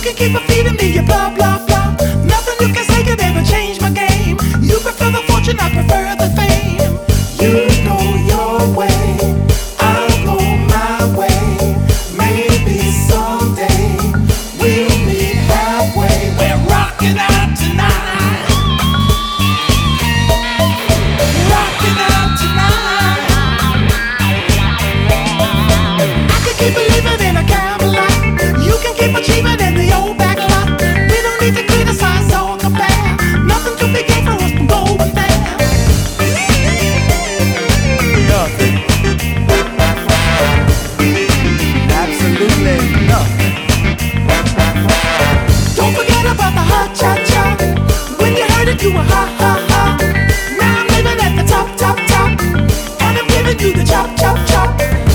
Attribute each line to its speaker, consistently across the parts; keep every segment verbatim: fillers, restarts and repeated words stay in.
Speaker 1: can keep on feeding me your blah blah blah. Nothing you can say could ever change my game. You prefer the fortune, I prefer the fame. You go your way, I'll go my way. Maybe someday we'll meet halfway. We're rocking out tonight, rocking out tonight. I can keep believing in a Camelot. You can keep achieving in the old back lot. We don't need to criticize or compare. Nothing to be gained for us from going there.
Speaker 2: Nothing. Absolutely nothing.
Speaker 1: Don't forget about the hot cha cha. When you heard it, you were ha ha ha. Now I'm living at the top, top, top, and I'm giving you the chop, chop, chop.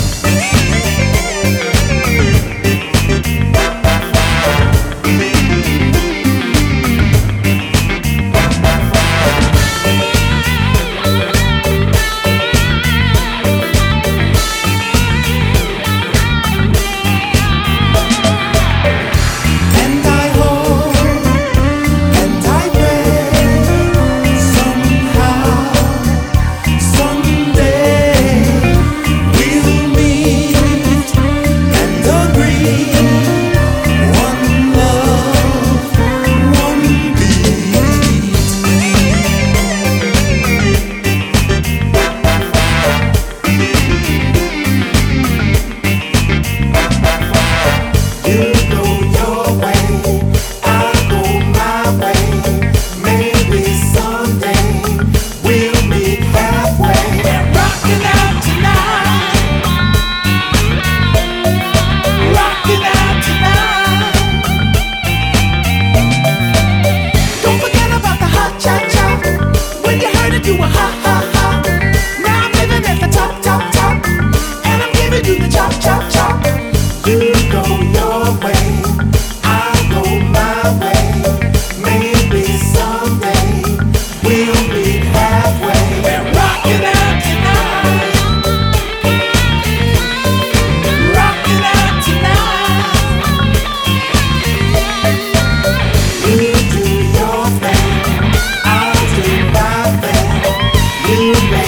Speaker 1: And I hope and I pray somehow, someday we'll meet and agree. One love, one beat. You go your way, I'll go my way. Maybe someday we'll meet halfway. We're rocking out tonight, rocking out tonight. Don't forget about the hot cha cha. When you heard it, you were ha ha ha. Now I'm living at the top, top, top, and I'm giving you the chop, chop, chop. You go your way, I'll go my way. Maybe someday we'll meet halfway. We're rocking out tonight, rocking out tonight. You do your thing, I'll do my thing. You